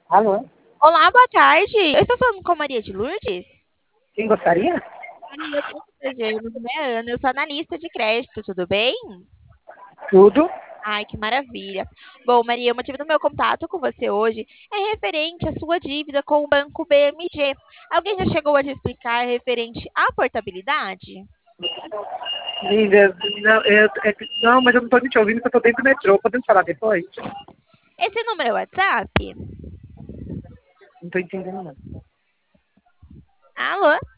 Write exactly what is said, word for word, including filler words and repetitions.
Alô? Olá, boa tarde. Eu estou falando com a Maria de Lourdes? Quem gostaria? Maria, muito prazer. Meu nome é Ana, eu sou analista de crédito, tudo bem? Tudo. Ai, que maravilha. Bom, Maria, o motivo do meu contato com você hoje é referente à sua dívida com o Banco B M G. Alguém já chegou a te explicar referente à portabilidade? Linda, não, eu, é, que- não, mas eu não tô nem te ouvindo, porque eu tô dentro do metrô. Podemos falar depois? Esse número é o WhatsApp? Não tô entendendo, não. Alô?